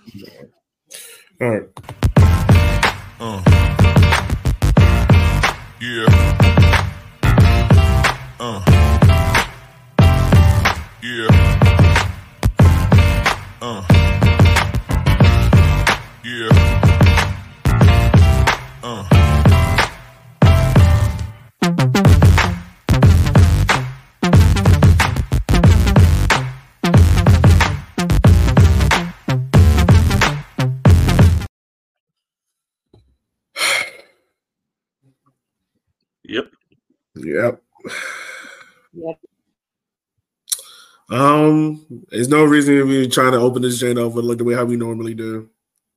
All right. Yeah. Yeah. Yeah. Yep. Yep. Yep. There's no reason to be trying to open this joint up with like the way how we normally do.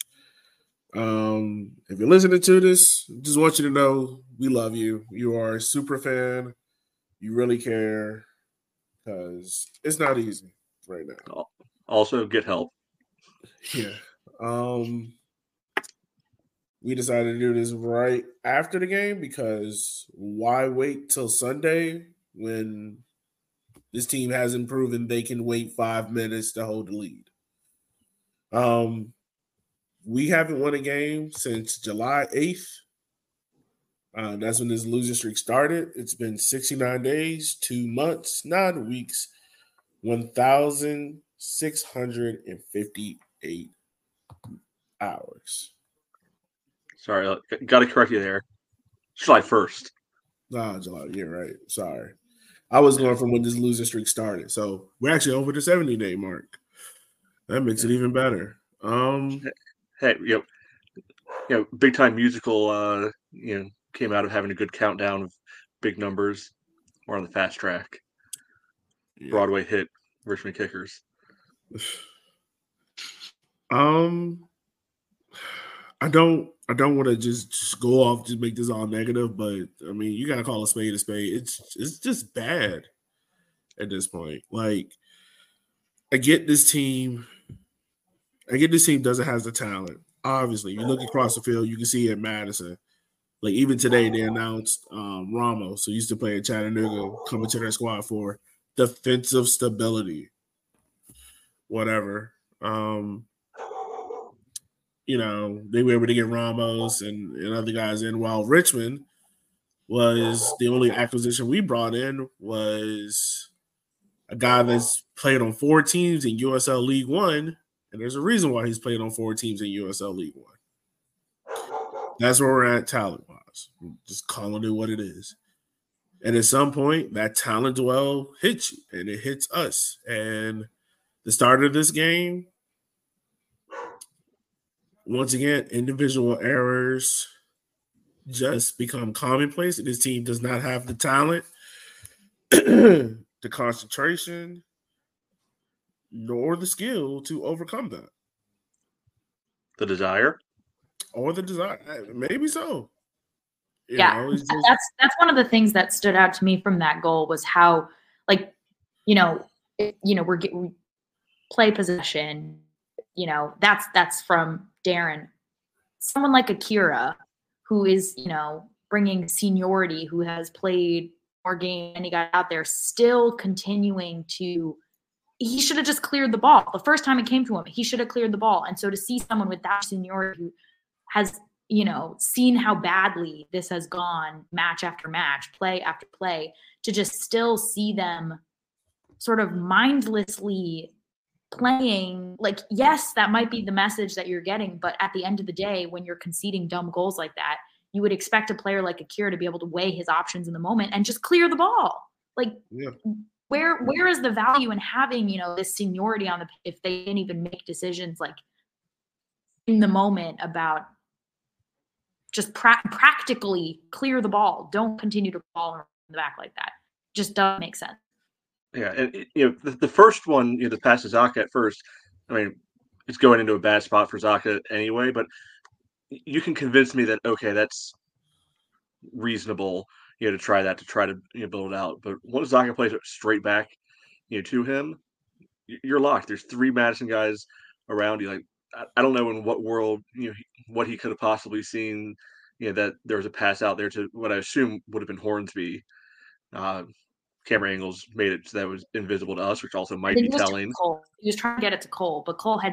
If you're listening to this, just want you to know we love you. You are a super fan. You really care because it's not easy right now. Also, get help. Yeah. We decided to do this right after the game because why wait till Sunday when this team hasn't proven they can wait 5 minutes to hold the lead? We haven't won a game since July 8th. That's when this losing streak started. It's been 69 days, 2 months, 9 weeks, 1,658 hours. Sorry, got to correct you there. July 1st. July. Yeah, right. Sorry. I was going from when this losing streak started. So we're actually over the 70-day mark. That makes it even better. Hey, big time musical. Came out of having a good countdown of big numbers. We're on the fast track. Yeah. Broadway hit Richmond Kickers. I don't want to just go off to make this all negative, but I mean you gotta call a spade a spade. It's just bad at this point. Like I get this team doesn't have the talent. Obviously, you look across the field, you can see it in Madison. Like even today, they announced Ramos, who used to play at Chattanooga, coming to their squad for defensive stability. Whatever. They were able to get Ramos and other guys in, while Richmond was the only acquisition we brought in was a guy that's played on 4 teams in USL League One, and there's a reason why he's played on 4 teams in USL League One. That's where we're at talent-wise. Just calling it what it is. And at some point, that talent well hits you, and it hits us. And the start of this game, once again, individual errors just become commonplace. This team does not have the talent, the concentration, nor the skill to overcome that. The desire? Or the desire. Maybe so. That's one of the things that stood out to me from that goal was how, we play possession. That's from Darren. Someone like Akira, who is, bringing seniority, who has played more games and he got out there, still continuing to. He should have just cleared the ball. The first time it came to him, he should have cleared the ball. And so to see someone with that seniority who has, seen how badly this has gone match after match, play after play, to just still see them sort of mindlessly playing, yes, that might be the message that you're getting, but at the end of the day, when you're conceding dumb goals like that, you would expect a player like Akira to be able to weigh his options in the moment and just clear the ball. Where is the value in having, this seniority on the if they didn't even make decisions in the moment about just practically clear the ball. Don't continue to ball in the back like that. Just doesn't make sense. Yeah, and the first one, the pass to Zaka at first, I mean, it's going into a bad spot for Zaka anyway, but you can convince me that, okay, that's reasonable, to try to build it out. But once Zaka plays it straight back, to him, you're locked. There's 3 Madison guys around you. I don't know in what world, what he could have possibly seen, that there was a pass out there to what I assume would have been Hornsby. Camera angles made it so that was invisible to us, which also might be telling. He was trying to get it to Cole, but Cole had 2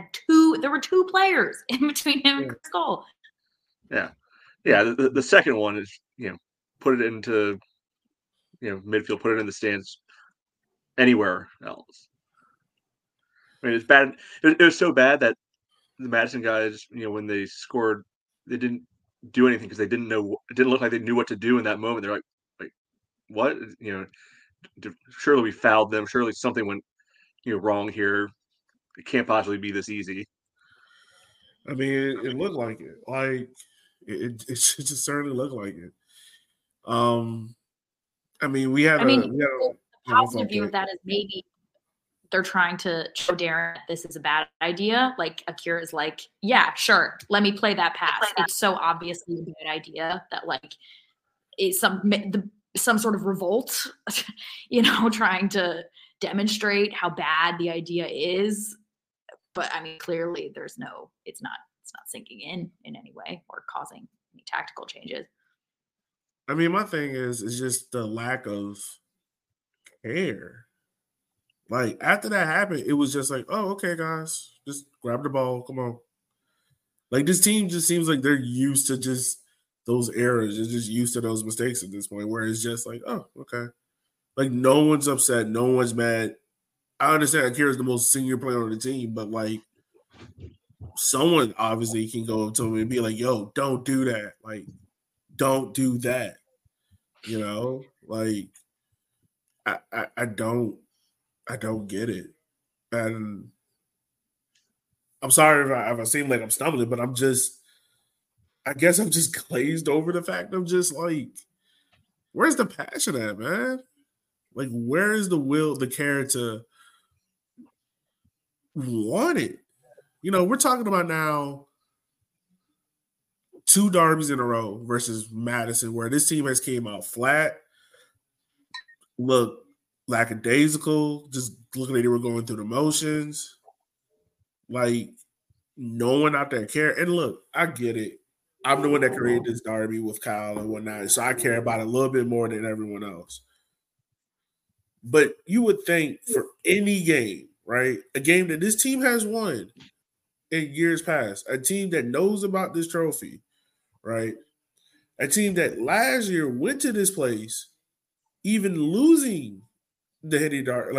two players in between him and Chris Cole. Yeah. The second one is, put it into, midfield, put it in the stands anywhere else. I mean, it's bad. It was so bad that the Madison guys, when they scored, they didn't do anything because they didn't know. It didn't look like they knew what to do in that moment. They're like, what? Surely we fouled them. Surely something went, wrong here. It can't possibly be this easy. I mean, it looked like it. Like it just certainly looked like it. I mean, the positive view of that is maybe they're trying to show Darren this is a bad idea. Like Akira is like, yeah, sure, let me play that pass. It's so obviously a good idea that like it's some sort of revolt, trying to demonstrate how bad the idea is. But I mean, clearly it's not sinking in any way or causing any tactical changes. I mean, my thing is just the lack of care. Like after that happened, it was just like, oh, okay, guys, just grab the ball, come on. Like this team just seems like they're used to just those errors. They're just used to those mistakes at this point, where it's just like, oh, okay. Like no one's upset, no one's mad. I understand Akira's the most senior player on the team, but like someone obviously can go up to him and be like, yo, don't do that. Like, don't do that. Like I don't get it. And I'm sorry if I seem like I'm stumbling, but I guess I'm just glazed over the fact I'm just like, where's the passion at, man? Like, where is the will, the care to want it? We're talking about now 2 derbies in a row versus Madison, where this team has came out flat, look lackadaisical, just looking like they were going through the motions. Like, no one out there care. And look, I get it. I'm the one that created this derby with Kyle and whatnot, so I care about it a little bit more than everyone else. But you would think for any game, right, a game that this team has won in years past, a team that knows about this trophy, right, a team that last year went to this place, even losing the Henny Derby,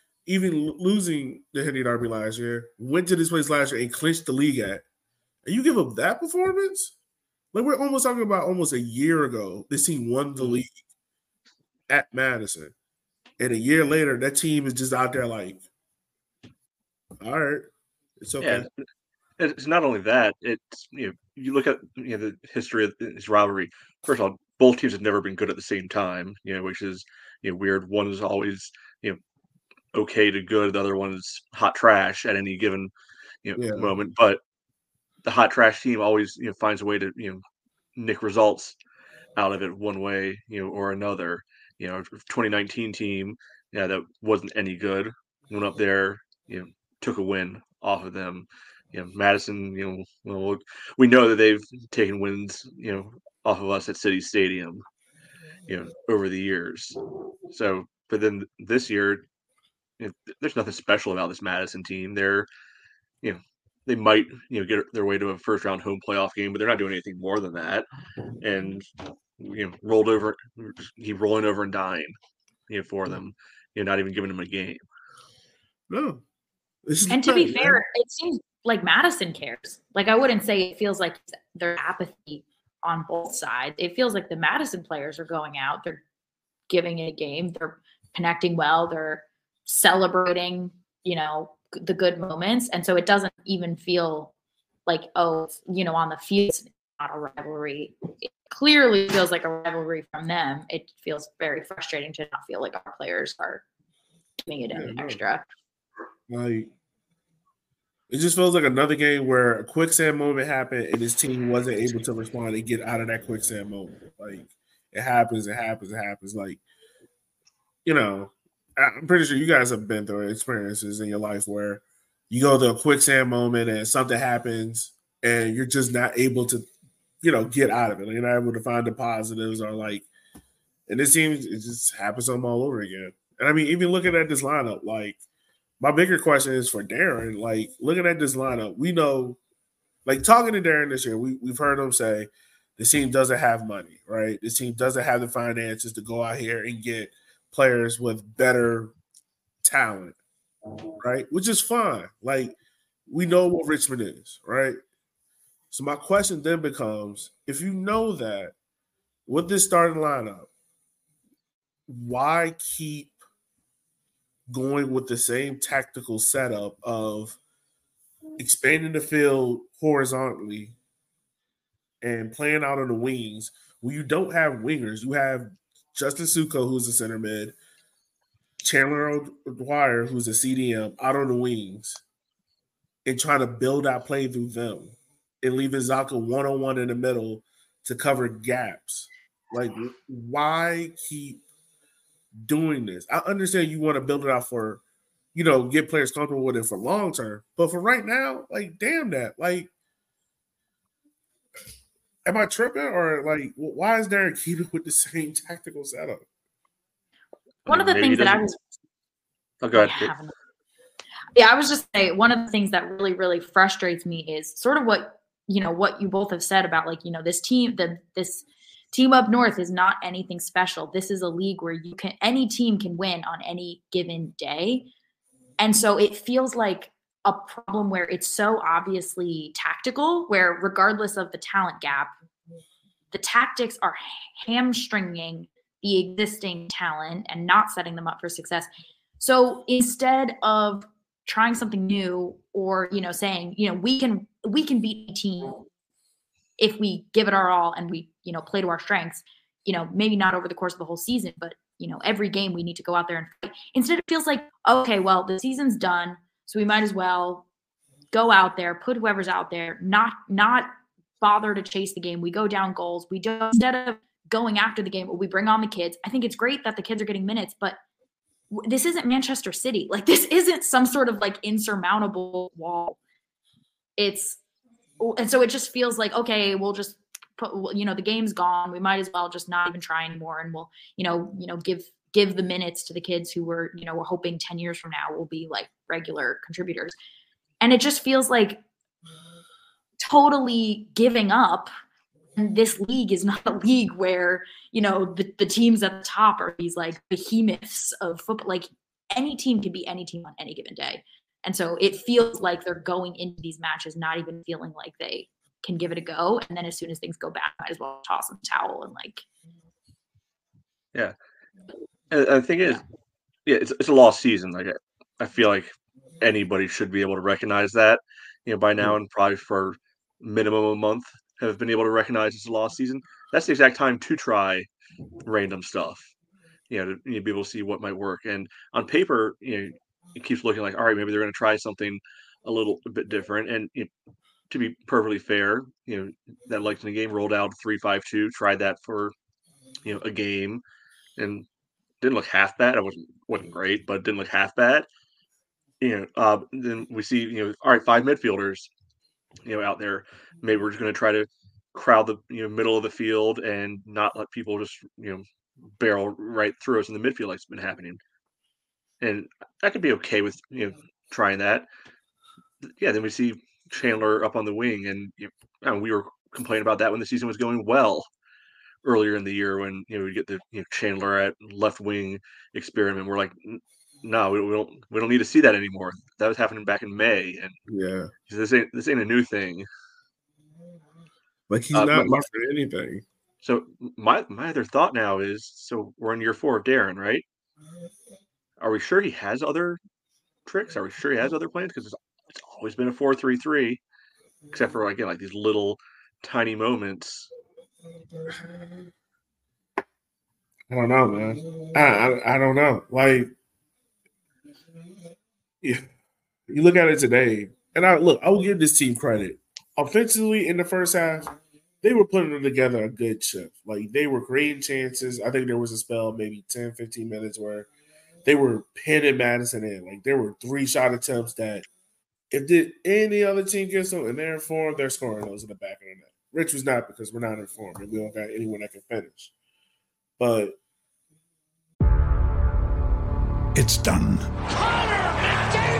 last year, went to this place last year and clinched the league at. And you give up that performance? Like, we're almost talking about almost a year ago, this team won the league at Madison. And a year later, that team is just out there like, all right, it's okay. Yeah, it's not only that. It's, you look at the history of this rivalry. First of all, both teams have never been good at the same time, which is weird. One is always okay to good. The other one is hot trash at any given moment. But the hot trash team always finds a way to nick results out of it one way or another. 2019 team that wasn't any good, went up there, took a win off of them. Madison, well, we know that they've taken wins off of us at City Stadium over the years. So but then this year there's nothing special about this Madison team. They're they might get their way to a first round home playoff game, but they're not doing anything more than that. And keep rolling over and dying for them, not even giving them a game. No. And to be fair, it seems like Madison cares. Like, I wouldn't say it feels like their apathy on both sides. It feels like the Madison players are going out, they're giving it a game, they're connecting well, they're celebrating, the good moments. And so it doesn't even feel like, on the field, it's not a rivalry. It clearly feels like a rivalry from them. It feels very frustrating to not feel like our players are doing it in extra. Like, it just feels like another game where a quicksand moment happened and this team wasn't able to respond and get out of that quicksand moment. Like, it happens. Like, I'm pretty sure you guys have been through experiences in your life where you go to a quicksand moment and something happens and you're just not able to, get out of it. Like, you're not able to find the positives or like, and it seems it just happens to them all over again. And I mean, even looking at this lineup, like, my bigger question is for Darren. Like, looking at this lineup, we know, like, talking to Darren this year, we've heard him say this team doesn't have money, right? This team doesn't have the finances to go out here and get players with better talent, right? Which is fine. Like, we know what Richmond is, right? So my question then becomes, if you know that with this starting lineup, why keep going with the same tactical setup of expanding the field horizontally and playing out on the wings when you don't have wingers? You have Justin Suko, who's a center mid, Chandler O'Dwyer, who's a CDM, out on the wings, and trying to build out play through them and leaving Zaka one-on-one in the middle to cover gaps. Like, why keep doing this? I understand you want to build it out for, get players comfortable with it for long term, but for right now, like, damn that. Like, am I tripping, or like, why is Darren keeping with the same tactical setup? One of the things that I was. Oh, go ahead. Yeah, I was just saying, one of the things that really, really frustrates me is sort of what you both have said about, like, this team, this team up north is not anything special. This is a league where any team can win on any given day. And so it feels like a problem where it's so obviously tactical, where regardless of the talent gap, the tactics are hamstringing the existing talent and not setting them up for success. So instead of trying something new, or saying we can beat a team if we give it our all and we play to our strengths, maybe not over the course of the whole season, but every game we need to go out there and fight. Instead, it feels like, okay, well, the season's done, so we might as well go out there, put whoever's out there, not bother to chase the game. We go down goals. We do, instead of going after the game, we bring on the kids. I think it's great that the kids are getting minutes, but this isn't Manchester City. Like, this isn't some sort of like insurmountable wall. And so it just feels like, okay, we'll just put, the game's gone. We might as well just not even try anymore. And we'll, give the minutes to the kids who we're hoping 10 years from now will be like regular contributors. And it just feels like totally giving up. And this league is not a league where, the teams at the top are these like behemoths of football. Like, any team can beat any team on any given day. And so it feels like they're going into these matches not even feeling like they can give it a go. And then as soon as things go bad, might as well toss them the towel and like. Yeah. And the thing is, it's a lost season. Like, I feel like anybody should be able to recognize that, by now, and probably for minimum a month have been able to recognize it's a lost season. That's the exact time to try random stuff, to be able to see what might work. And on paper, it keeps looking like, all right, maybe they're going to try something a little bit different. And to be perfectly fair, that Lexington game rolled out 3-5-2, tried that for, a game, and didn't look half bad. It wasn't great, but didn't look half bad. Then we see, all right, 5 midfielders, out there. Maybe we're just going to try to crowd the middle of the field and not let people just barrel right through us in the midfield like it's been happening. And I could be okay with trying that. Yeah, then we see Chandler up on the wing, and we were complaining about that when the season was going well earlier in the year, when we get the Chandler at left wing experiment. We're like, no, we don't need to see that anymore. That was happening back in May, and yeah, this ain't a new thing. Like, he's not much for anything. So my other thought now is, so we're in year 4 of Darren, right? Are we sure he has other tricks? Are we sure he has other plans? Because it's always been a 4-3-3, except for, again, like these little tiny moments. I don't know, man. I don't know. Like, you look at it today, and I will give this team credit. Offensively, in the first half, they were putting together a good shift. Like, they were creating chances. I think there was a spell, maybe 10, 15 minutes, where they were pinning Madison in. Like, there were 3 shot attempts that if any other team gets them and they're informed, they're scoring those in the back of the net. Rich was not, because we're not informed and we don't got anyone that can finish. But it's done. Connor McDavid!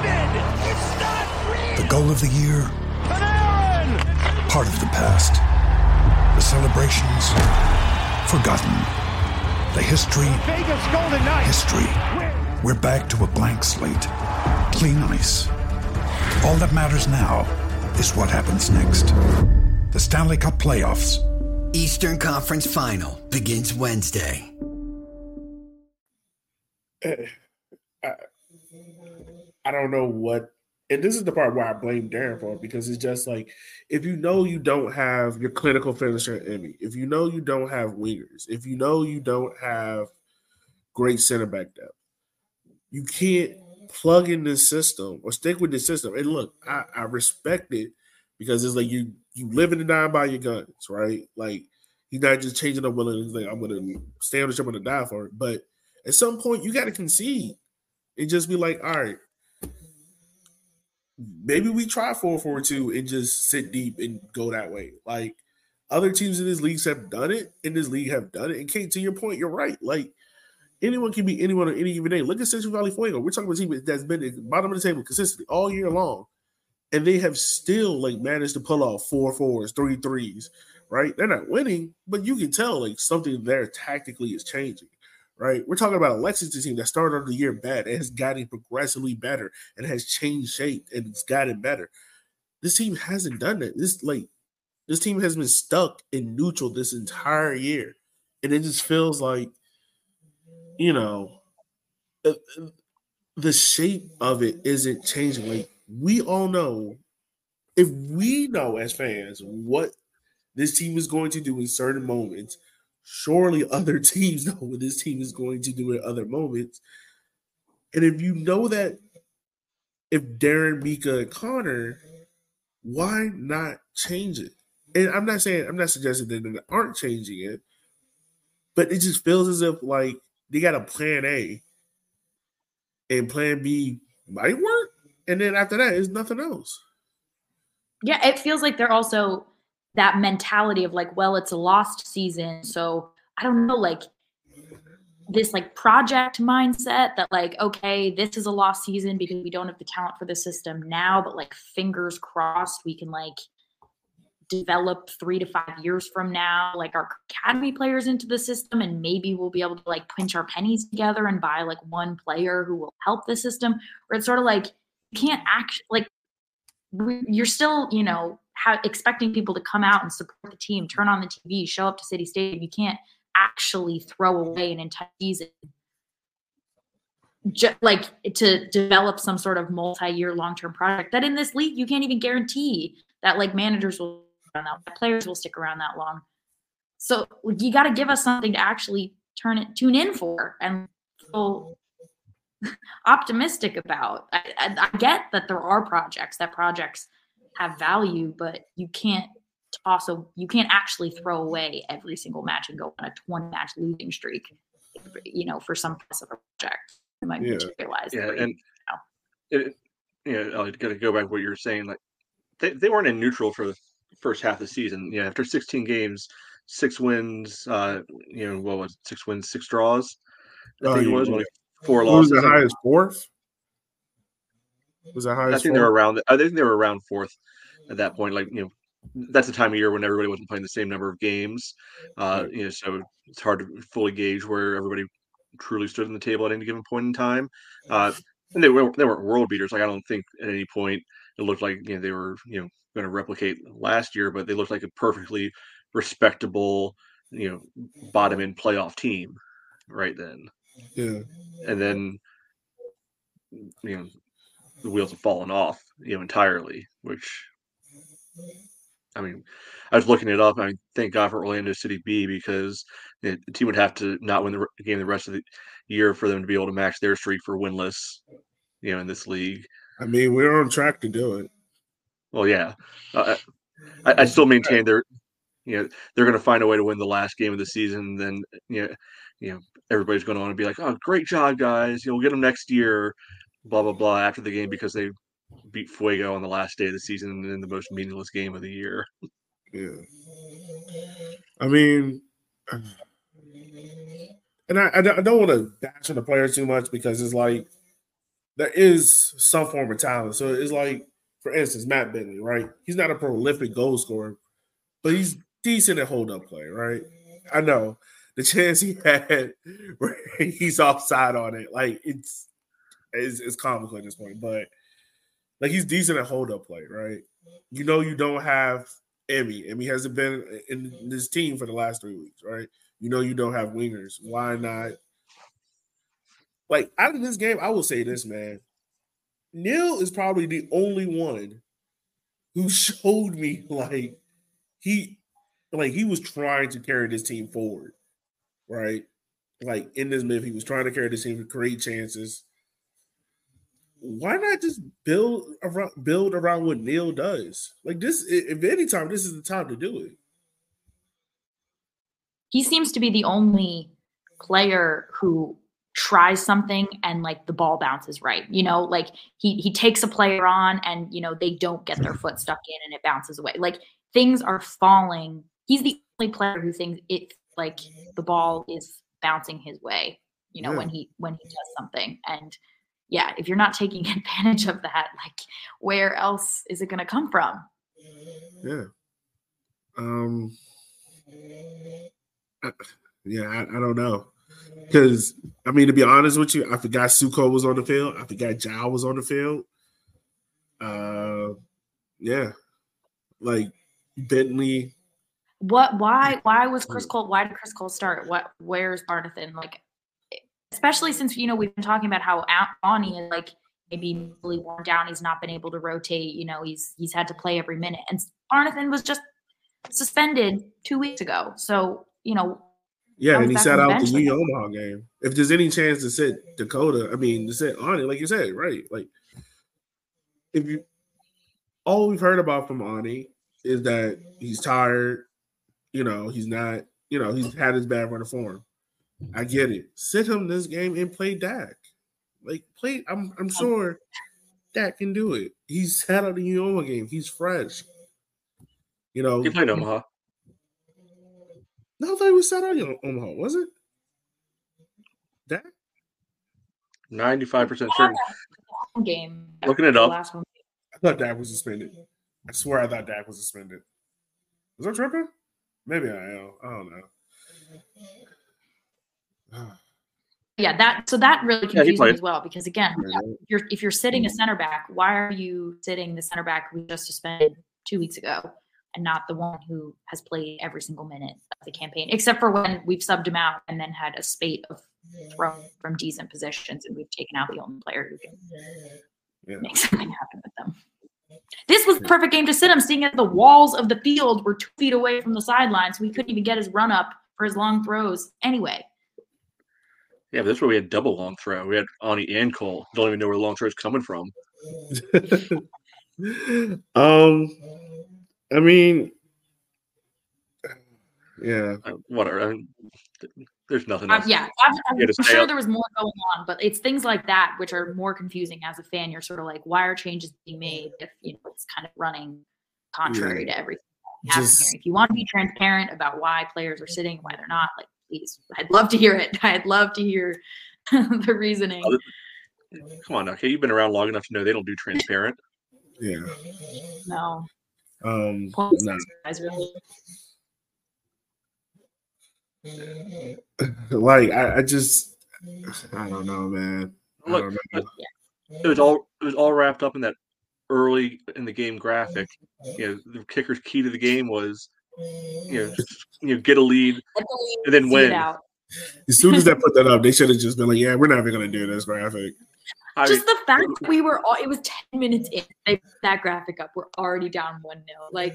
goal of the year, part of the past. The celebrations, forgotten. The history, history. We're back to a blank slate. Clean ice. All that matters now is what happens next. The Stanley Cup playoffs. Eastern Conference Final begins Wednesday. I don't know what, and this is the part where I blame Darren for, because it's just like, if you know you don't have your clinical finisher in Emmy, if you know you don't have wingers, if you know you don't have great center back depth, you can't plug in this system or stick with this system. And look, I respect it, because it's like you live and die by your guns, right? Like, you're not just changing up willing. He's like, I'm going to stay on the ship, I'm going to die for it. But at some point, you got to concede and just be like, all right, maybe we try 4-4-2 and just sit deep and go that way. Like, other teams in this league have done it, and And Kate, to your point, you're right. Like, anyone can be anyone on any given day. Look at Central Valley Fuego. We're talking about a team that's been at the bottom of the table consistently all year long, and they have still like managed to pull off 4-4s, 3-3s, right? They're not winning, but you can tell like something there tactically is changing. Right, we're talking about a Lexington team that started the year bad and has gotten progressively better and has changed shape and it's gotten better. This team hasn't done that. This team has been stuck in neutral this entire year, and it just feels like, you know, the shape of it isn't changing. Like, we all know, if we know as fans what this team is going to do in certain moments, surely other teams know what this team is going to do at other moments. And if you know that, if Darren, Mika, and Connor, why not change it? And I'm not suggesting that they aren't changing it, but it just feels as if like they got a plan A and plan B might work. And then after that, it's nothing else. Yeah, it feels like they're also that mentality of like, well, it's a lost season. So I don't know, like this like project mindset that like, okay, this is a lost season because we don't have the talent for the system now, but like fingers crossed we can like develop 3 to 5 years from now, like our academy players into the system, and maybe we'll be able to like pinch our pennies together and buy like one player who will help the system. Or it's sort of like, you can't act like you're still, you know, expecting people to come out and support the team, turn on the TV, show up to City Stadium. You can't actually throw away an entire season like to develop some sort of multi-year long-term project that in this league you can't even guarantee that like managers will run out, that players will stick around that long. So you got to give us something to actually tune in for and feel optimistic about. I get that there are projects have value, but you can't actually throw away every single match and go on a 20-match losing streak, you know, for some piece of a project that might materialize. Yeah, and I got to go back to what you were saying. Like they weren't in neutral for the first half of the season. Yeah, after 16 games, 6 wins. What was it, 6 wins, 6 draws? I think it was only 4 losses. Was the highest fourth? Was the highest? I think they were around. I think they were around 4th at that point. Like, you know, that's the time of year when everybody wasn't playing the same number of games. You know, so it's hard to fully gauge where everybody truly stood on the table at any given point in time. And they weren't world beaters. Like, I don't think at any point it looked like, you know, they were, you know, going to replicate last year, but they looked like a perfectly respectable, you know, bottom end playoff team right then. Yeah. And then, you know, the wheels have fallen off, you know, entirely, which, I mean, I was looking it up. I mean, thank God for Orlando City B, because the team would have to not win the game the rest of the year for them to be able to match their streak for winless, you know, in this league. I mean, we're on track to do it. Well, yeah. I still maintain they're going to find a way to win the last game of the season. Then, you know, everybody's going to want to be like, oh, great job, guys. You'll get them next year, blah, blah, blah, after the game, because they beat Fuego on the last day of the season in the most meaningless game of the year. Yeah. I mean, and I don't want to bash on the players too much, because it's like there is some form of talent. So it's like for instance, Matt Bentley, right? He's not a prolific goal scorer, but he's decent at hold-up play, right? I know the chance he had where he's offside on it, like it's comical at this point, but like he's decent at hold-up play, right? You know you don't have Emmy. Emmy hasn't been in this team for the last 3 weeks, right? You know you don't have wingers. Why not? Like, out of this game, I will say this, man. Neil is probably the only one who showed me he was trying to carry this team forward, right? Like in this move, he was trying to carry this team to create chances. Why not just build around what Neil does? Like this, if any time, this is the time to do it. He seems to be the only player who tries something and like the ball bounces right. You know, like he takes a player on and, you know, they don't get their foot stuck in and it bounces away. Like things are falling. He's the only player who thinks it like the ball is bouncing his way, you know, when he does something. And yeah, if you're not taking advantage of that, like where else is it going to come from? Yeah. I don't know. Because, I mean, to be honest with you, I forgot Suko was on the field. I forgot Zhao was on the field. Yeah. Like, Bentley. Why was Chris Cole? Why did Chris Cole start? Where's Barnathan? Like, especially since, you know, we've been talking about how Ani is like maybe really worn down. He's not been able to rotate. You know, he's had to play every minute. And Barnathan was just suspended 2 weeks ago. So, you know. Yeah, and he sat out the New Omaha game. If there's any chance to sit Dakota, to sit Ani, like you said, right? Like, all we've heard about from Ani is that he's tired. You know, he's not. You know, he's had his bad run of form. I get it. Sit him this game and play Dak. Like play. I'm sure Dak can do it. He's sat out the New Omaha game. He's fresh. You know, he played Omaha. No, I thought he was sat out in Omaha. Was it? Dak? 95% certain. Game. Looking it up. I thought Dak was suspended. I swear I thought Dak was suspended. Was I tripping? Maybe I am. I don't know. Yeah, that really confused me as well because again, if you're sitting a center back, why are you sitting the center back who just suspended 2 weeks ago and not the one who has played every single minute of the campaign, except for when we've subbed him out and then had a spate of throw from decent positions and we've taken out the only player who can make something happen with them. This was the perfect game to sit him, seeing as the walls of the field were 2 feet away from the sidelines. So we couldn't even get his run up for his long throws anyway. Yeah, but that's where we had double long throw. We had Ani and Cole. Don't even know where the long throw is coming from. I mean, yeah. Whatever. I mean, there's nothing else. I'm sure there was more going on, but it's things like that which are more confusing as a fan. You're sort of like, why are changes being made if it's kind of running contrary to everything happening here? If you want to be transparent about why players are sitting, why they're not, like, please, I'd love to hear it. I'd love to hear the reasoning. Come on now, okay, you've been around long enough to know they don't do transparent. Yeah. No. No. Like I don't know, man. Look, it was all wrapped up in that early in the game graphic. The kicker's key to the game was get a lead and then win. As soon as they put that up, they should have just been like, "Yeah, we're never going to do this graphic." Just the fact that it was 10 minutes in, they put that graphic up. We're already down 1-0. Like,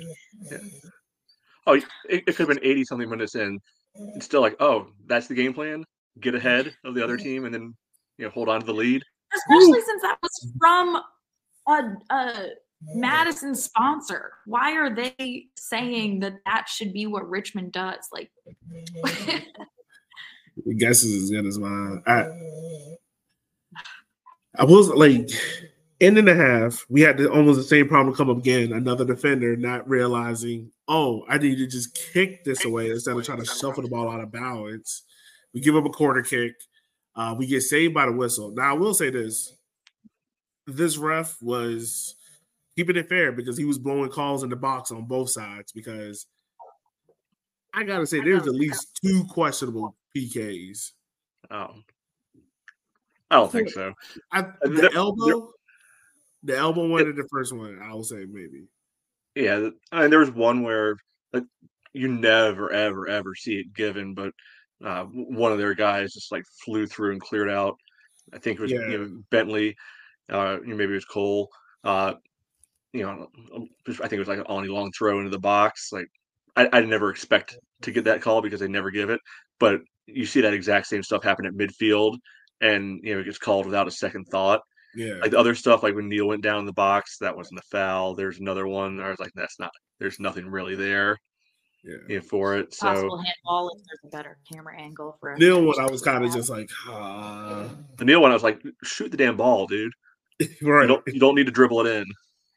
it could have been 80-something minutes in. It's still like, oh, that's the game plan. Get ahead of the other team and then hold on to the lead. Especially since that was from a Madison sponsor. Why are they saying that should be what Richmond does? Like, guess is as good as mine. I was like, end and a half, we had almost the same problem come up again. Another defender not realizing, I need to just kick this away instead of trying to shuffle the ball out of balance. We give up a corner kick. We get saved by the whistle. Now, I will say this. This ref was keeping it fair because he was blowing calls in the box on both sides. Because I gotta say, there's at least 2 questionable PKs. Oh, I don't think so. The elbow one and the first one, I will say maybe. Yeah, I mean, there was one where like you never, ever, ever see it given, but one of their guys just like flew through and cleared out. I think it was Bentley, maybe it was Cole. I think it was like an Ollie long throw into the box. Like I never expect to get that call because they never give it, but you see that exact same stuff happen at midfield, and it gets called without a second thought. Yeah. Like the other stuff, like when Neal went down in the box, that wasn't a foul. There's another one. I was like, there's nothing really there for it. So possible handball if there's a better camera angle for Neal one, I was kind of just like, the Neal one, I was like, shoot the damn ball, dude. Right. You don't need to dribble it in.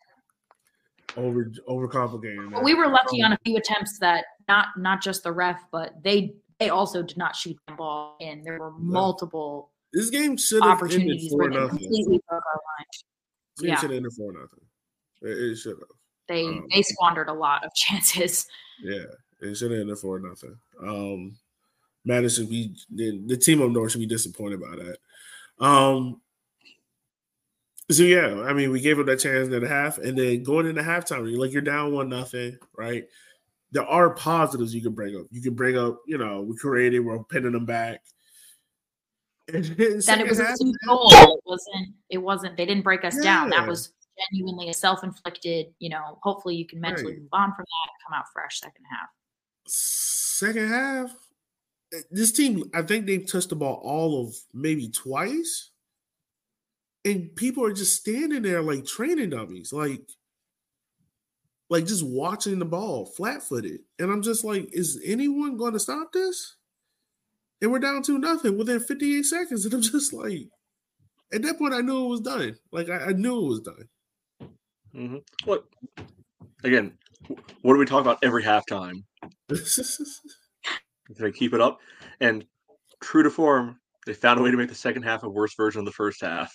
Overcomplicating. But we were lucky on a few attempts that not just the ref, but they also did not shoot the ball in. There were multiple. This game should have ended opportunities where 4-0. they completely broke our line. It should have ended 4-0. It should have. They squandered a lot of chances. Yeah, it should have ended 4-0. Madison, the team up north should be disappointed by that. So yeah, I mean, we gave up that chance in the half, and then going into halftime, you're down 1-0, right? There are positives you can bring up. You can bring up, we created, we're pinning them back. That it was a team goal. It wasn't. They didn't break us down. That was genuinely a self-inflicted. Hopefully you can mentally move on from that and come out fresh second half. Second half, this team, I think they've touched the ball all of maybe twice, and people are just standing there like training dummies, like just watching the ball flat-footed, and I'm just like, is anyone going to stop this? And we're down 2-0 within 58 seconds. And I'm just like, at that point, I knew it was done. Like, I knew it was done. Mm-hmm. What do we talk about every halftime? They keep it up. And true to form, they found a way to make the second half a worse version of the first half.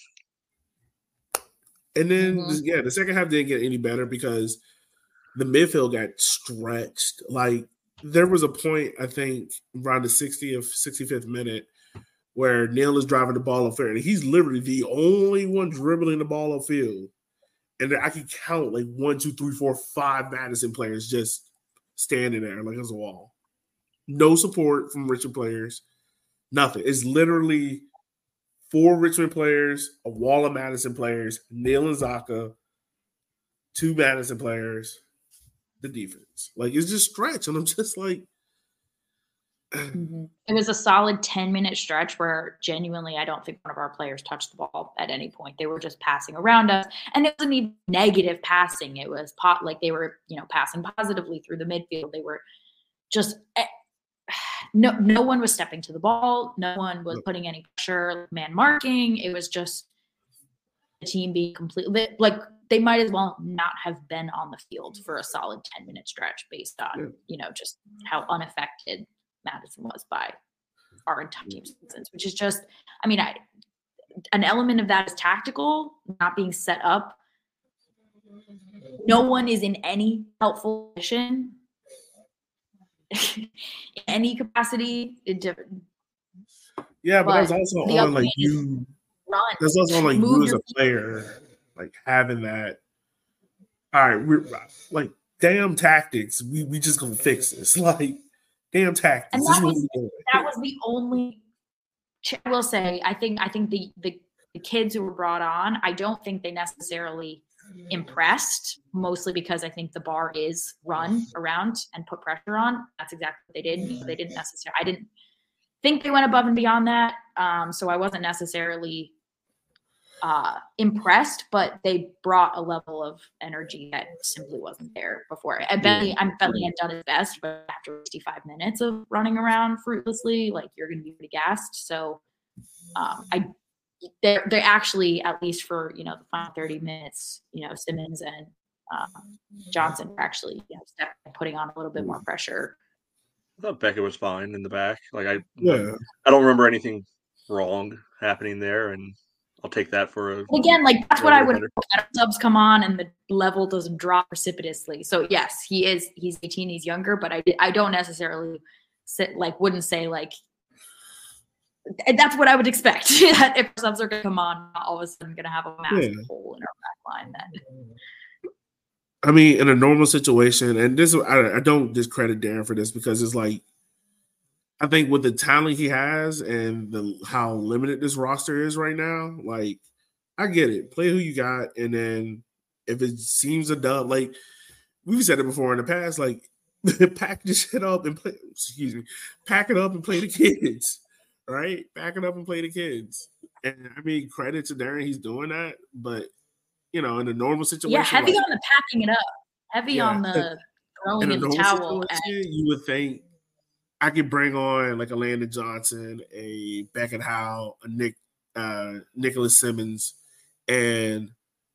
And then, the second half didn't get any better because the midfield got stretched. Like, there was a point, I think, around the 65th minute where Neal is driving the ball on field, and he's literally the only one dribbling the ball on field. And I can count like 1, 2, 3, 4, 5 Madison players just standing there like there's a wall. No support from Richmond players, nothing. It's literally 4 Richmond players, a wall of Madison players, Neal and Zaka, 2 Madison players, the defense. Like, it's just stretch. And I'm just like, it was a solid 10-minute stretch where genuinely I don't think one of our players touched the ball at any point. They were just passing around us, and it wasn't even negative passing. It was like they were, passing positively through the midfield. They were just no one was stepping to the ball. No one was putting any pressure, man marking. It was just the team being completely like they might as well not have been on the field for a solid 10-minute stretch based on just how unaffected Madison was by our entire team substance, which is just, an element of that is tactical, not being set up. No one is in any helpful position, in any capacity. Yeah, but that's also on like you. That's also on like you as a player, like having that. All right, we're like damn tactics. We just gonna fix this, like. Damn tactics. And that was the only. I will say, I think the kids who were brought on, I don't think they necessarily impressed. Mostly because I think the bar is run around and put pressure on. That's exactly what they did. They didn't necessarily. I didn't think they went above and beyond that. So I wasn't necessarily impressed, but they brought a level of energy that simply wasn't there before. Bentley had done his best, but after 65 minutes of running around fruitlessly, like you're going to be pretty gassed. So they actually, at least for the final 30 minutes, Simmons and Johnson were actually putting on a little bit more pressure. I thought Beckett was fine in the back. Like I don't remember anything wrong happening there, and I'll take that for a. Again, like that's what I would better. hope, that subs come on and the level doesn't drop precipitously. So yes, he's 18, he's younger, but I don't necessarily wouldn't say like that's what I would expect. That if subs are gonna come on, all of a sudden gonna have a massive hole in our back line then. I mean, in a normal situation, and this I don't discredit Darren for this because it's like I think with the talent he has and how limited this roster is right now, like I get it. Play who you got, and then if it seems a dub, like we've said it before in the past, like pack this shit up and play. Excuse me, pack it up and play the kids, right? Pack it up and play the kids. And I mean, credit to Darren, he's doing that, but in a normal situation, Yeah, heavy on the packing it up, heavy on the throwing in the towel. You would think I could bring on like a Landon Johnson, a Beckett Howe, a Nicholas Simmons, and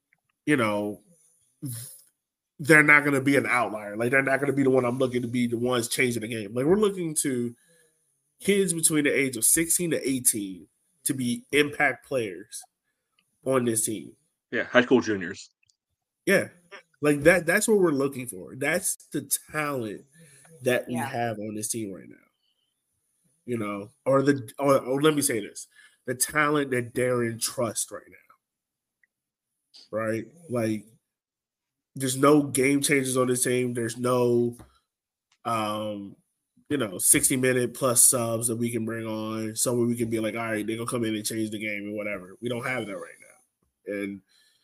they're not going to be an outlier. Like they're not going to be the one I'm looking to be the ones changing the game. Like we're looking to kids between the age of 16 to 18 to be impact players on this team. Yeah, high school juniors. Yeah, like that. That's what we're looking for. That's the talent that we have on this team right now. Or let me say this: the talent that Darren trusts right now. Right, like there's no game changers on this team. There's no, 60-minute plus subs that we can bring on, somewhere we can be like, all right, they're gonna come in and change the game or whatever. We don't have that right now, and.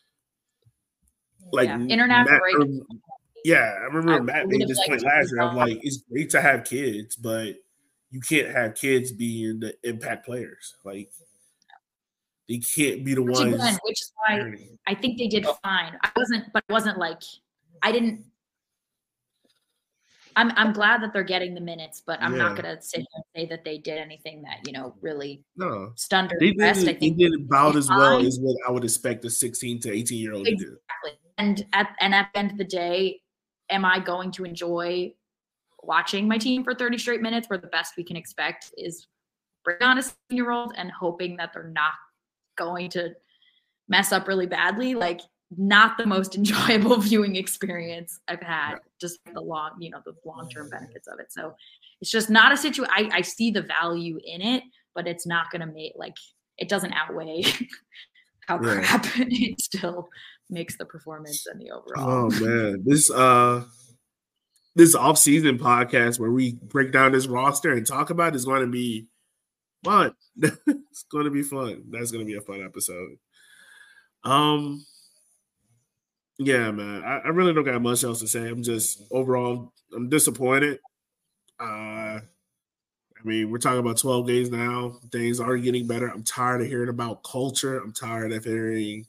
Like international break. Yeah, I remember Matt made this point last year. I'm like, it's great to have kids, but you can't have kids being the impact players. Like they can't be the ones. Again, which is why I think they did fine. It wasn't like I didn't. I'm glad that they're getting the minutes, but I'm not gonna sit here and say that they did anything that really stunned or impressed. I think they did about as well as what I would expect a 16 to 18-year-old to do. And at the end of the day, am I going to enjoy watching my team for 30 straight minutes where the best we can expect is bring on a 16-year-old and hoping that they're not going to mess up really badly? Like, not the most enjoyable viewing experience I've had, just the long-term benefits of it. So it's just not a situation. I see the value in it, but it's not going to it doesn't outweigh how crap it still makes the performance and the overall. Oh man, this off-season podcast where we break down this roster and talk about it is going to be fun. It's going to be fun. That's going to be a fun episode. Yeah, man. I really don't got much else to say. I'm disappointed. I mean, we're talking about 12 games now. Things are getting better. I'm tired of hearing about culture. I'm tired of hearing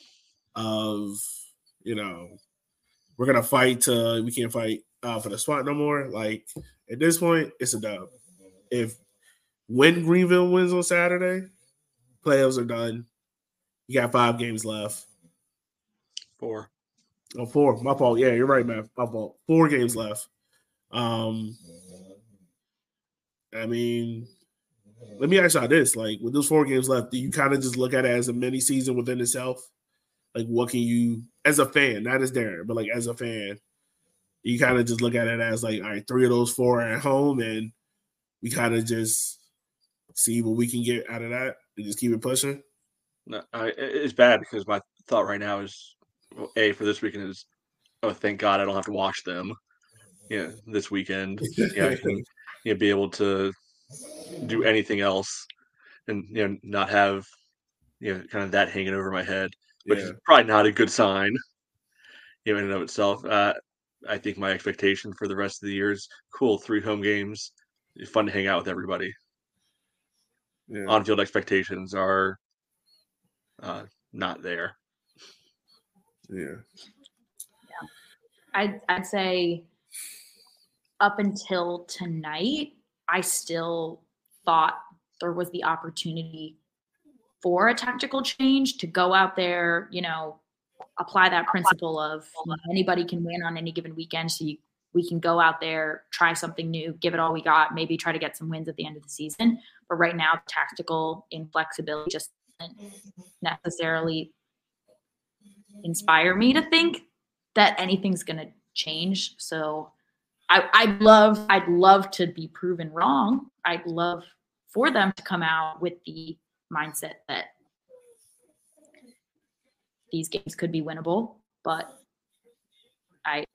we're gonna fight till we can't fight for the spot no more. Like at this point, it's a dub. When Greenville wins on Saturday, playoffs are done. You got 5 games left. 4. Oh, 4. My fault. Yeah, you're right, man. My fault. 4 games left. I mean, let me ask y'all this: like, with those 4 games left, do you kind of just look at it as a mini season within itself? Like, what can you, as a fan, not as Darren, but like as a fan, you kind of just look at it as like, all right, 3 of those 4 are at home, and we kind of just see what we can get out of that and just keep it pushing. No, it's bad because my thought right now is, for this weekend is, thank God I don't have to watch them. This weekend, I can be able to do anything else and not have kind of that hanging over my head, which is probably not a good sign in and of itself. I think my expectation for the rest of the year is cool. 3 home games, it's fun to hang out with everybody. On-field expectations are not there. I'd say up until tonight, I still thought there was the opportunity for a tactical change to go out there, apply that principle of anybody can win on any given weekend. So we can go out there, try something new, give it all we got, maybe try to get some wins at the end of the season. But right now, tactical inflexibility just doesn't necessarily inspire me to think that anything's going to change. So I'd love to be proven wrong. I'd love for them to come out with the mindset that these games could be winnable, but I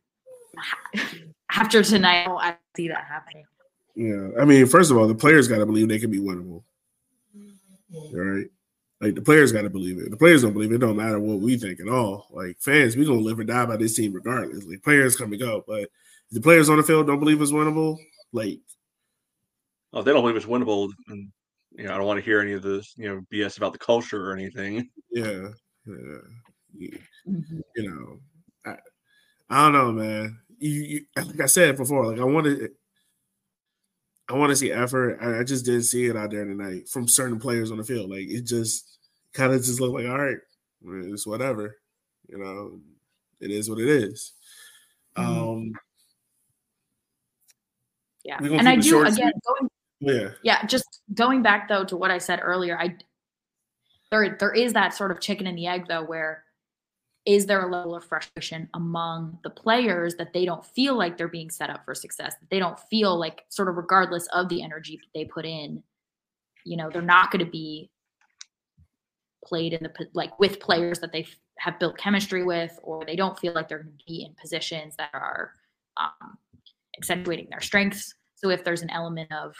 after tonight, I see that happening. Yeah, I mean, first of all, the players got to believe they can be winnable. All right, like the players got to believe it. The players don't believe it. It don't matter what we think at all. Like fans, we gonna live or die by this team regardless. Like players come and go, but if the players on the field don't believe it's winnable, like, if they don't believe it's winnable, and I don't want to hear any of this, BS about the culture or anything. Yeah. I don't know, man. You like I said before, like I want to see effort. I just didn't see it out there tonight from certain players on the field. Like it just kind of just looked like, all right, it's whatever. It is what it is. Yeah, and I do again just going back though to what I said earlier. There is that sort of chicken and the egg though, where is there a level of frustration among the players that they don't feel like they're being set up for success, that they don't feel like, sort of regardless of the energy that they put in, they're not going to be played in with players that they have built chemistry with, or they don't feel like they're going to be in positions that are accentuating their strengths. So if there's an element of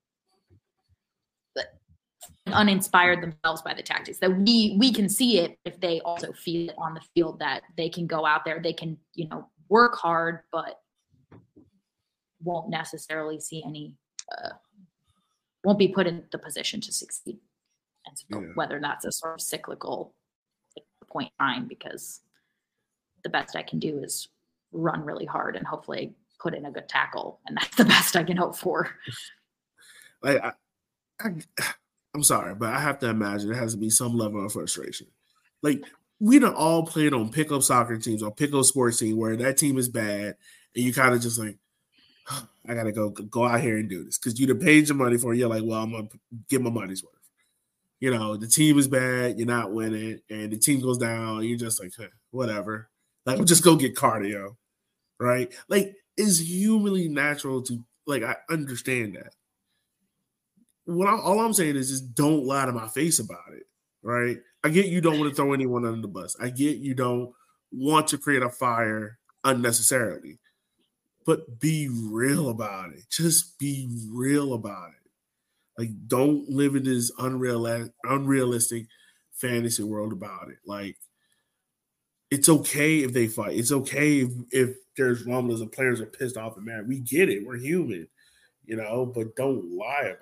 uninspired themselves by the tactics, that we can see it if they also feel it on the field, that they can go out there, they can work hard, but won't necessarily see any won't be put in the position to succeed. And so whether that's a sort of cyclical point in time, because the best I can do is run really hard and hopefully put in a good tackle, and that's the best I can hope for. Like I'm sorry, but I have to imagine there has to be some level of frustration. Like we done all played on pickup soccer teams, or pickup sports team, where that team is bad, and you kind of just like, oh, I gotta go out here and do this because you done paid your money for it. You're like, well, I'm gonna get my money's worth. The team is bad, you're not winning, and the team goes down, and you're just like, hey, whatever. Like, we'll just go get cardio, right? Like, it's humanly natural to, like, I understand that. All I'm saying is just don't lie to my face about it, right? I get you don't want to throw anyone under the bus. I get you don't want to create a fire unnecessarily. But be real about it. Just be real about it. Like, don't live in this unrealistic fantasy world about it. Like, it's okay if they fight. It's okay if there's rumblings and players are pissed off and mad. We get it. We're human, but don't lie about it.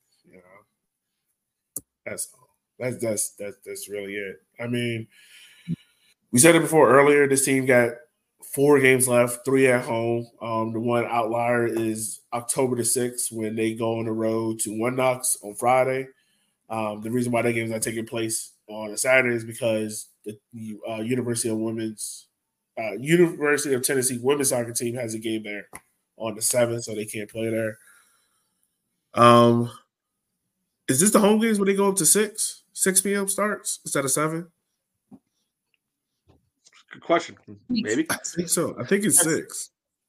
That's all. That's really it. I mean, we said it before earlier. This team got 4 games left, 3 at home. The one outlier is October the 6th when they go on the road to One Knox on Friday. The reason why that game is not taking place on a Saturday is because the University of Tennessee women's soccer team has a game there on the 7th, so they can't play there. Is this the home games where they go up to 6 p.m. starts instead of 7? Good question. Maybe. I think so. I think it's 6.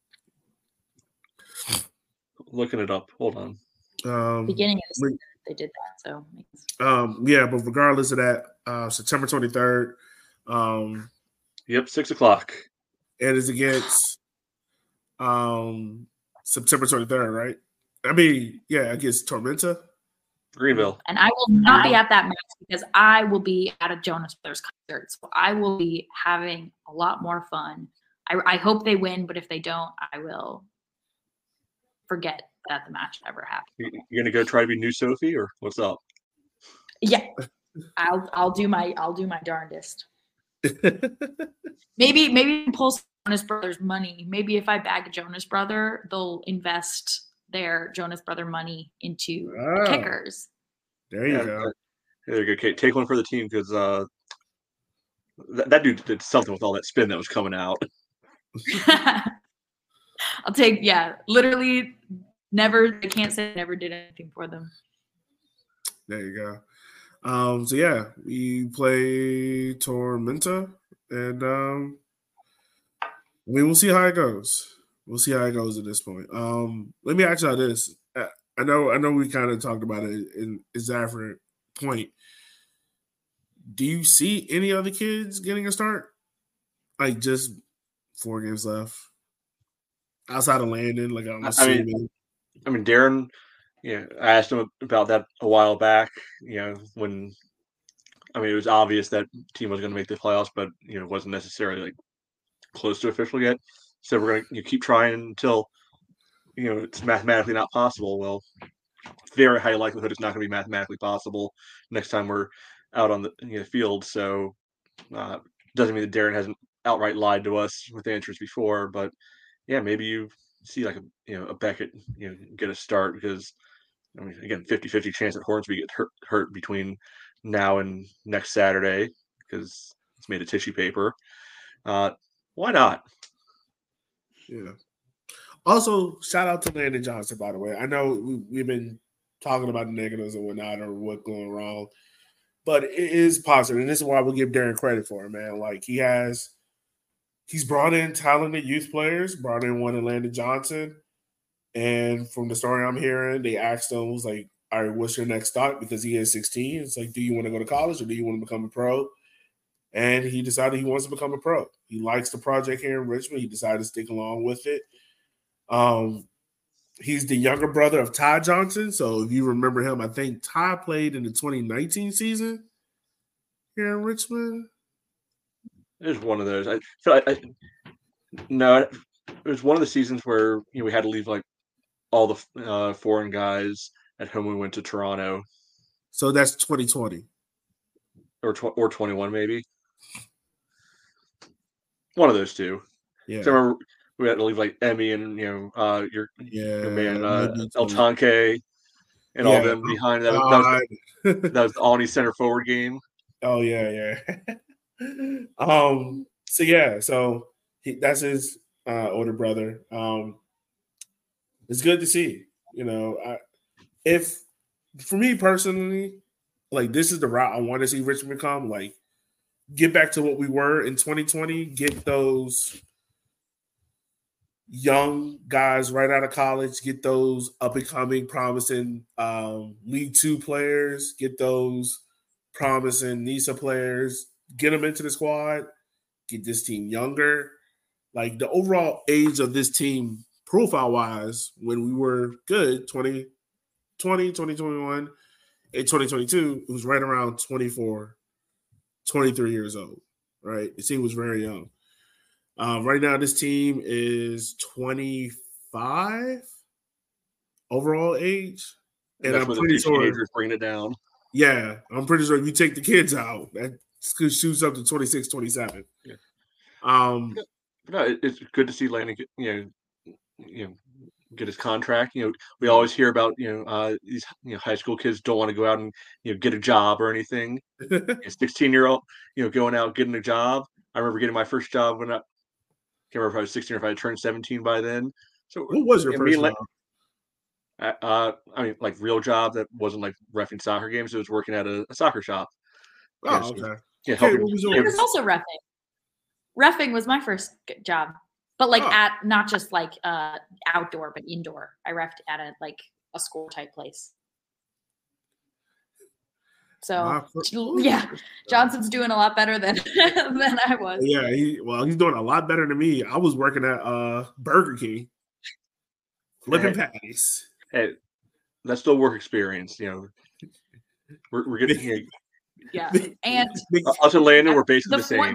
Looking it up. Hold on. Beginning of the season, they did that. So. Yeah, but regardless of that, September 23rd. Yep, 6 o'clock. It is against September 23rd, right? I mean, yeah, against Tormenta. Greenville. And I will not be at that match because I will be at a Jonas Brothers concert. So I will be having a lot more fun. I hope they win, but if they don't, I will forget that the match ever happened. You're gonna go try to be new Sophie, or what's up? Yeah, I'll do my darndest. maybe pull some Jonas Brothers money. Maybe if I bag a Jonas Brother, they'll invest their Jonas Brother money into the kickers. There you go. There you go, Kate. Take one for the team because that dude did something with all that spin that was coming out. I'll take, literally never, I can't say never did anything for them. There you go. So yeah, we play Tormenta, and we'll see how it goes. We'll see how it goes at this point. Let me ask y'all this. I know we kind of talked about it in Zaffron point. Do you see any other kids getting a start? Like just 4 games left. Outside of Landon, like I'm assuming. I mean, Darren, I asked him about that a while back, when it was obvious that team was going to make the playoffs, but it wasn't necessarily like close to official yet. So we're going to keep trying until it's mathematically not possible. Well, very high likelihood it's not going to be mathematically possible next time we're out on the field. So doesn't mean that Darren hasn't outright lied to us with answers before, but yeah, maybe you see like a Beckett get a start, because again, 50-50 chance that Hornsby get hurt between now and next Saturday because it's made of tissue paper. Why not? Yeah. Also, shout out to Landon Johnson, by the way. I know we've been talking about the negatives and whatnot or what's going wrong, but it is positive, and this is why we'll give Darren credit for it, man. Like he's brought in talented youth players, brought in one in Landon Johnson, and from the story I'm hearing, they asked him, was like, all right, what's your next stop? Because he is 16. It's like, do you want to go to college or do you want to become a pro? And he decided he wants to become a pro. He likes the project here in Richmond. He decided to stick along with it. He's the younger brother of Ty Johnson. So if you remember him, I think Ty played in the 2019 season here in Richmond. It was one of those. No, it was one of the seasons where we had to leave like all the foreign guys at home. We went to Toronto. So that's 2020 or 21 maybe. One of those two. Yeah. So I remember we had to leave like Emmy and your man El Tonke and all them behind. That was the Alney center forward game. Oh yeah. So that's his older brother. It's good to see. If for me personally, like this is the route I want to see Richmond come. Like, get back to what we were in 2020. Get those young guys right out of college. Get those up and coming, promising League Two players. Get those promising NISA players. Get them into the squad. Get this team younger. Like the overall age of this team, profile-wise, when we were good, 2020, 2021, and 2022, it was right around 24, 23 years old, right? The team was very young. Right now, this team is 25 overall age. And I'm pretty sure bringing it down. Yeah, I'm pretty sure if you take the kids out, that shoots up to 26, 27. Yeah. No, it's good to see Landon get his contract. We always hear about these high school kids don't want to go out and get a job or anything. 16-year-old going out getting a job. I remember getting my first job when I can't remember if I was 16 or if I had turned 17 by then. So what was your first job? Like real job that wasn't like reffing soccer games. It was working at a soccer shop. Oh, okay. Yeah, it was also reffing. Reffing was my first job, but like at not just like outdoor, but indoor. I reffed at a school type place. So Johnson's doing a lot better than I was. Yeah, he's doing a lot better than me. I was working at Burger King, flipping patties. Hey, that's still work experience. We're getting yeah, and us and Landon were basically the same.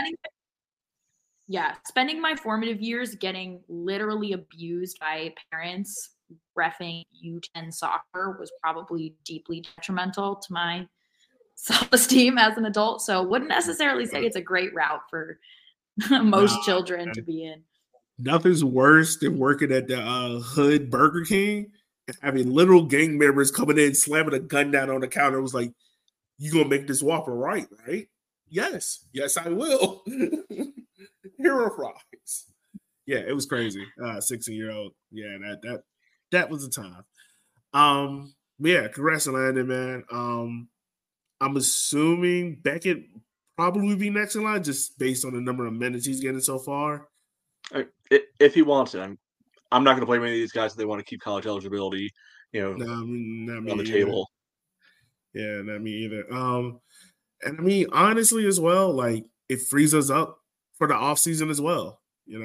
Spending my formative years getting literally abused by parents reffing U10 soccer was probably deeply detrimental to my self-esteem as an adult. So wouldn't necessarily say it's a great route for most children to be in. Nothing's worse than working at the hood Burger King and having literal gang members coming in, slamming a gun down on the counter. It was like, you gonna make this Whopper right? Yes, I will. Hero fries. Yeah, it was crazy. 16-year-old. Yeah, that was the time. Yeah, congrats to Landon, man. I'm assuming Beckett probably would be next in line just based on the number of minutes he's getting so far. If he wants it, I'm not going to blame any of these guys if they want to keep college eligibility, No, I mean, not me on the either. table. Yeah, not me either. And I mean, honestly, as well, like it frees us up for the offseason as well. You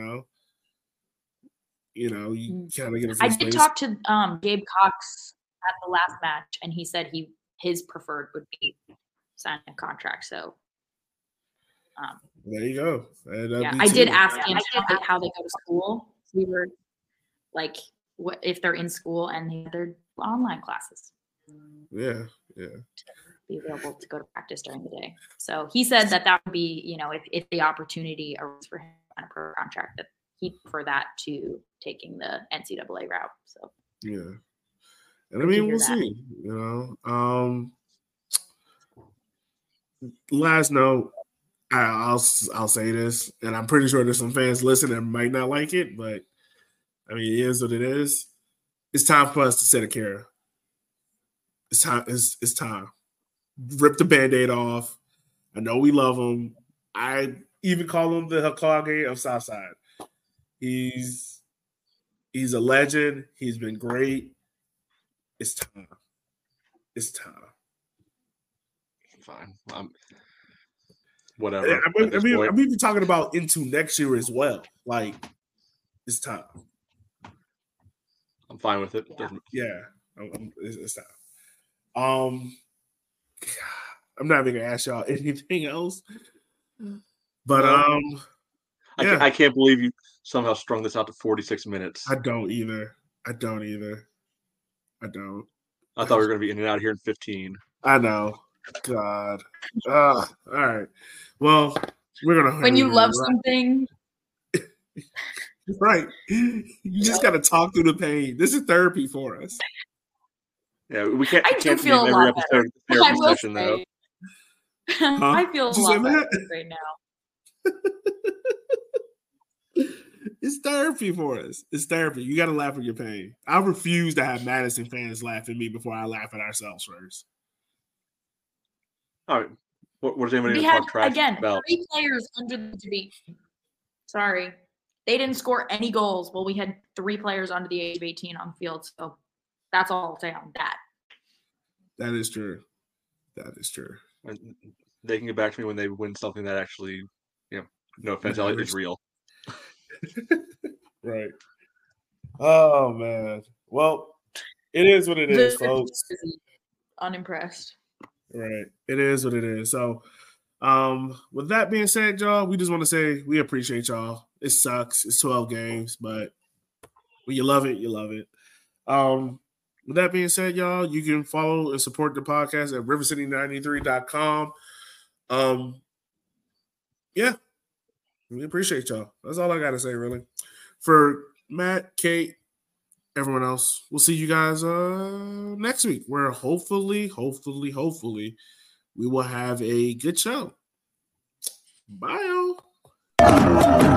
kind of get a free I did space. talk to Gabe Cox at the last match, and he said his preferred would be signing a contract. So there you go. yeah, I did ask him how they go to school. We were like, what if they're in school and they have their online classes? Yeah. Be available to go to practice during the day. So he said that would be, if the opportunity arose for him on a pro contract, that he'd prefer that to taking the NCAA route. So yeah, and I mean, we'll see. Last note, I'll say this, and I'm pretty sure there's some fans listening that might not like it, but I mean, it is what it is. It's time for us to set a Kara. It's time. It's time. Rip the Band-Aid off. I know we love him. I even call him the Hokage of Southside. He's a legend. He's been great. It's time. It's time. Fine. Whatever. I'm even talking about into next year as well. Like, it's time. I'm fine with it. Yeah. It's time. I'm not even gonna ask y'all anything else. But yeah. I can't believe you somehow strung this out to 46 minutes. I don't either. I thought we were going to be in and out here in 15. I know. God. All right. Well, we're gonna. When you love something, right? You just got to talk through the pain. This is therapy for us. Yeah, we can't. I do feel a lot better. Therapy session, though. I feel a lot better right now. It's therapy for us. It's therapy. You got to laugh at your pain. I refuse to have Madison fans laugh at me before I laugh at ourselves first. All right. What does anybody we talk had, trash again, about? 3 players under the debate. Sorry. They didn't score any goals. Well, we had 3 players under the age of 18 on the field. So that's all I'll say on that. That is true. That is true. And they can get back to me when they win something that actually, no offense, is real. Right. Oh, man. Well, it is what it is, folks. Unimpressed. Right. It is what it is. So, with that being said, y'all, we just want to say we appreciate y'all. It sucks. It's 12 games, but when you love it, you love it. With that being said, y'all, you can follow and support the podcast at rivercity93.com. Yeah, we appreciate y'all. That's all I got to say, really. For Matt, Kate, everyone else, we'll see you guys next week, where hopefully, we will have a good show. Bye, y'all.